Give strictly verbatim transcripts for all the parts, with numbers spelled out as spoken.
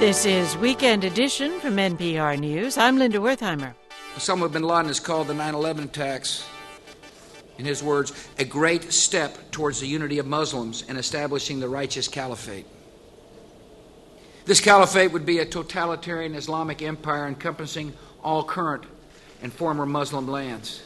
This is Weekend Edition from N P R News. I'm Linda Wertheimer. Osama bin Laden has called the nine eleven attacks, in his words, a great step towards the unity of Muslims and establishing the righteous caliphate. This caliphate would be a totalitarian Islamic empire encompassing all current and former Muslim lands,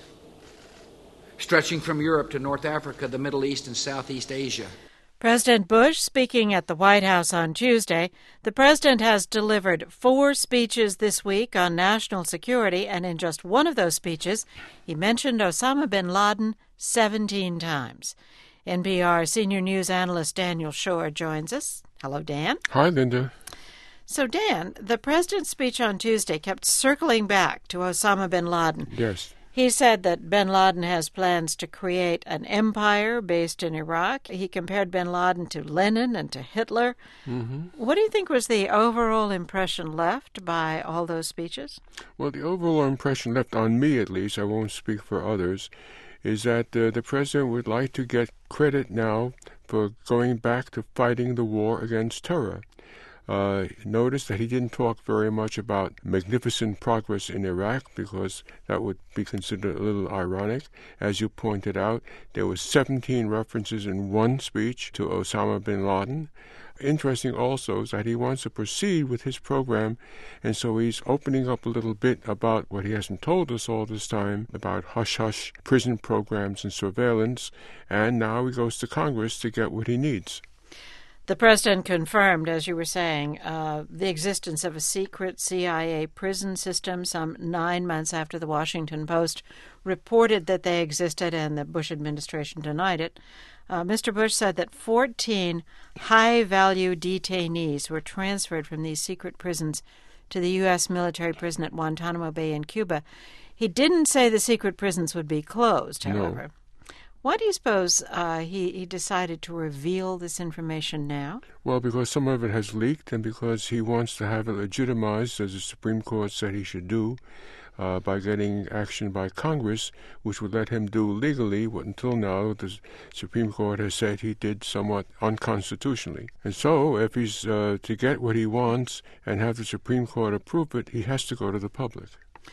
stretching from Europe to North Africa, the Middle East, and Southeast Asia. President Bush speaking at the White House on Tuesday. The president has delivered four speeches this week on national security, and in just one of those speeches, he mentioned Osama bin Laden seventeen times. N P R senior news analyst Daniel Schorr joins us. Hello, Dan. Hi, Linda. So, Dan, the president's speech on Tuesday kept circling back to Osama bin Laden. Yes. He said that bin Laden has plans to create an empire based in Iraq. He compared bin Laden to Lenin and to Hitler. Mm-hmm. What do you think was the overall impression left by all those speeches? Well, the overall impression left on me, at least, I won't speak for others, is that uh, the president would like to get credit now for going back to fighting the war against terror. Uh, notice that he didn't talk very much about magnificent progress in Iraq, because that would be considered a little ironic. As you pointed out, there were seventeen references in one speech to Osama bin Laden. Interesting also is that he wants to proceed with his program, and so he's opening up a little bit about what he hasn't told us all this time, about hush-hush prison programs and surveillance, and now he goes to Congress to get what he needs. The president confirmed, as you were saying, uh, the existence of a secret C I A prison system some nine months after the Washington Post reported that they existed and the Bush administration denied it. Uh, Mister Bush said that fourteen high-value detainees were transferred from these secret prisons to the U S military prison at Guantanamo Bay in Cuba. He didn't say the secret prisons would be closed, however. No. Why do you suppose uh, he, he decided to reveal this information now? Well, because some of it has leaked, and because he wants to have it legitimized, as the Supreme Court said he should do, uh, by getting action by Congress, which would let him do legally what until now the Supreme Court has said he did somewhat unconstitutionally. And so, if he's uh, to get what he wants and have the Supreme Court approve it, he has to go to the public.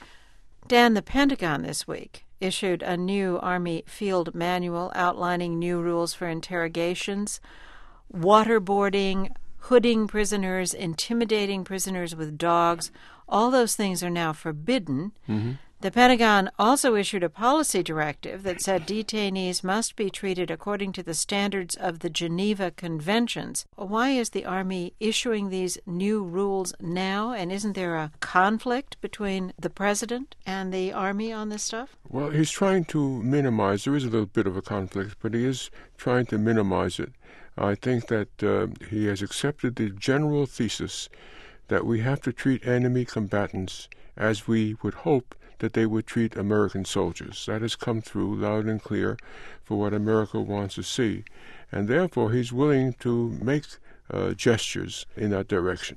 Dan, the Pentagon this week issued a new Army field manual outlining new rules for interrogations, waterboarding, hooding prisoners, intimidating prisoners with dogs. All those things are now forbidden. Mm-hmm. The Pentagon also issued a policy directive that said detainees must be treated according to the standards of the Geneva Conventions. Why is the Army issuing these new rules now, and isn't there a conflict between the President and the Army on this stuff? Well, he's trying to minimize. There is a little bit of a conflict, but he is trying to minimize it. I think that uh, he has accepted the general thesis that we have to treat enemy combatants as we would hope that they would treat American soldiers. That has come through loud and clear for what America wants to see. And therefore, he's willing to make uh, gestures in that direction.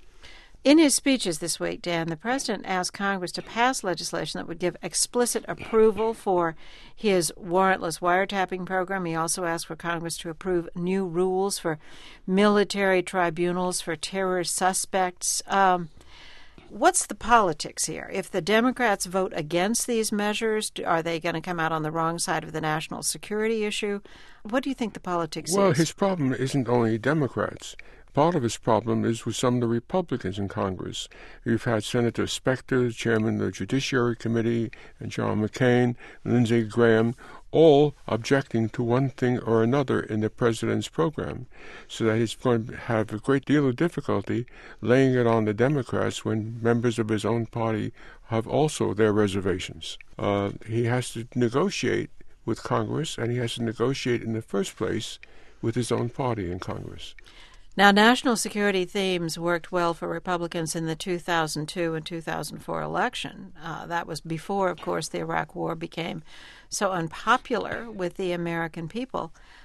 In his speeches this week, Dan, the president asked Congress to pass legislation that would give explicit approval for his warrantless wiretapping program. He also asked for Congress to approve new rules for military tribunals for terror suspects. Um, What's the politics here? If the Democrats vote against these measures, are they going to come out on the wrong side of the national security issue? What do you think the politics well, is? Well, his problem isn't only Democrats. Part of his problem is with some of the Republicans in Congress. You've had Senator Specter, chairman of the Judiciary Committee, and John McCain, Lindsey Graham, all objecting to one thing or another in the president's program, so that he's going to have a great deal of difficulty laying it on the Democrats when members of his own party have also their reservations. Uh, he has to negotiate with Congress, and he has to negotiate in the first place with his own party in Congress. Now, national security themes worked well for Republicans in the two thousand two and two thousand four election. Uh, that was before, of course, the Iraq War became so unpopular with the American people.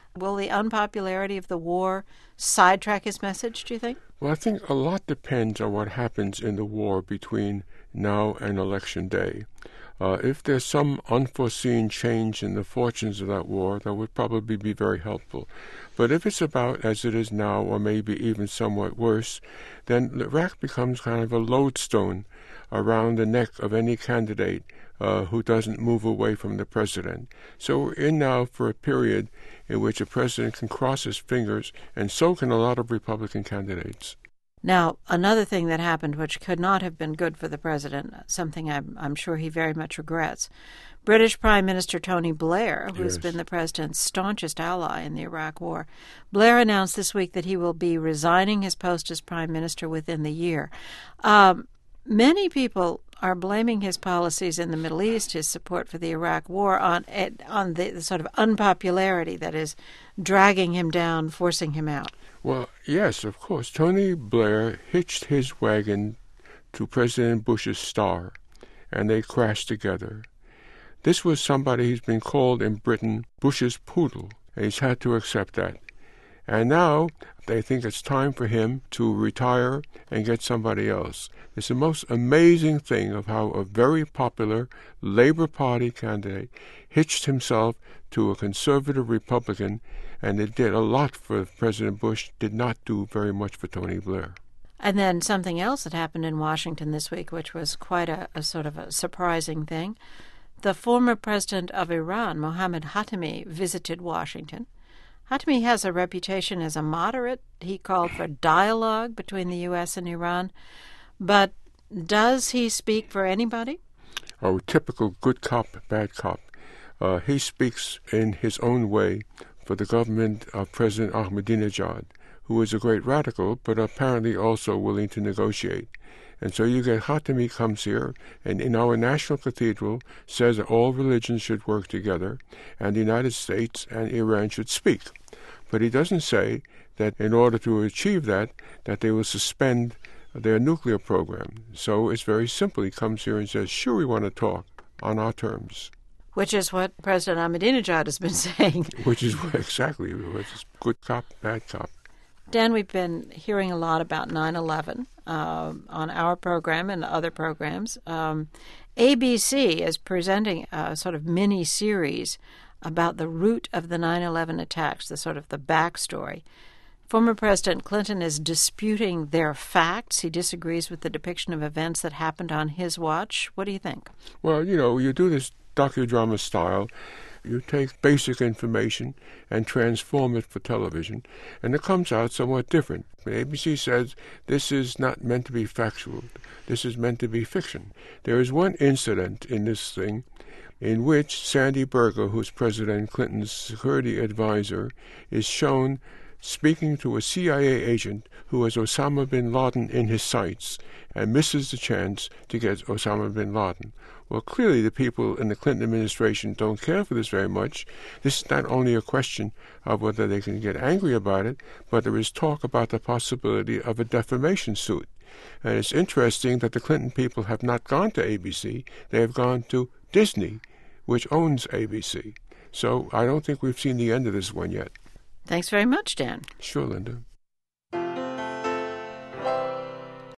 Will the unpopularity of the war sidetrack his message, do you think? Well, I think a lot depends on what happens in the war between now and Election Day. Uh, if there's some unforeseen change in the fortunes of that war, that would probably be very helpful. But if it's about as it is now, or maybe even somewhat worse, then Iraq becomes kind of a lodestone around the neck of any candidate uh, who doesn't move away from the president. So we're in now for a period in which a president can cross his fingers, and so can a lot of Republican candidates. Now, another thing that happened which could not have been good for the president, something I'm, I'm sure he very much regrets, British Prime Minister Tony Blair, who's Yes. been the president's staunchest ally in the Iraq War, Blair announced this week that he will be resigning his post as prime minister within the year. Um, many people are blaming his policies in the Middle East, his support for the Iraq War, on on the, the sort of unpopularity that is dragging him down, forcing him out. Well, yes, of course. Tony Blair hitched his wagon to President Bush's star, and they crashed together. This was somebody who's been called in Britain Bush's poodle, and he's had to accept that. And now they think it's time for him to retire and get somebody else. It's the most amazing thing of how a very popular Labour Party candidate hitched himself to a conservative Republican, and it did a lot for President Bush, did not do very much for Tony Blair. And then something else that happened in Washington this week, which was quite a, a sort of a surprising thing. The former president of Iran, Mohammad Khatami, visited Washington. Khatami has a reputation as a moderate. He called for dialogue between the U S and Iran. But does he speak for anybody? Oh, typical good cop, bad cop. Uh, he speaks in his own way for the government of President Ahmadinejad, who is a great radical, but apparently also willing to negotiate. And so you get Khatami comes here, and in our national cathedral says that all religions should work together, and the United States and Iran should speak. But he doesn't say that in order to achieve that, that they will suspend their nuclear program. So it's very simple. He comes here and says, sure, we want to talk on our terms. Which is what President Ahmadinejad has been saying. Which is what, exactly, it's good cop, bad cop. Dan, we've been hearing a lot about nine eleven uh, on our program and other programs. Um, A B C is presenting a sort of mini-series about the root of the nine eleven attacks, the sort of the backstory. Former President Clinton is disputing their facts. He disagrees with the depiction of events that happened on his watch. What do you think? Well, you know, you do this docudrama style. You take basic information and transform it for television, and it comes out somewhat different. A B C says this is not meant to be factual. This is meant to be fiction. There is one incident in this thing in which Sandy Berger, who's President Clinton's security advisor, is shown speaking to a C I A agent who has Osama bin Laden in his sights and misses the chance to get Osama bin Laden. Well, clearly the people in the Clinton administration don't care for this very much. This is not only a question of whether they can get angry about it, but there is talk about the possibility of a defamation suit. And it's interesting that the Clinton people have not gone to A B C. They have gone to Disney, which owns A B C. So I don't think we've seen the end of this one yet. Thanks very much, Dan. Sure, Linda.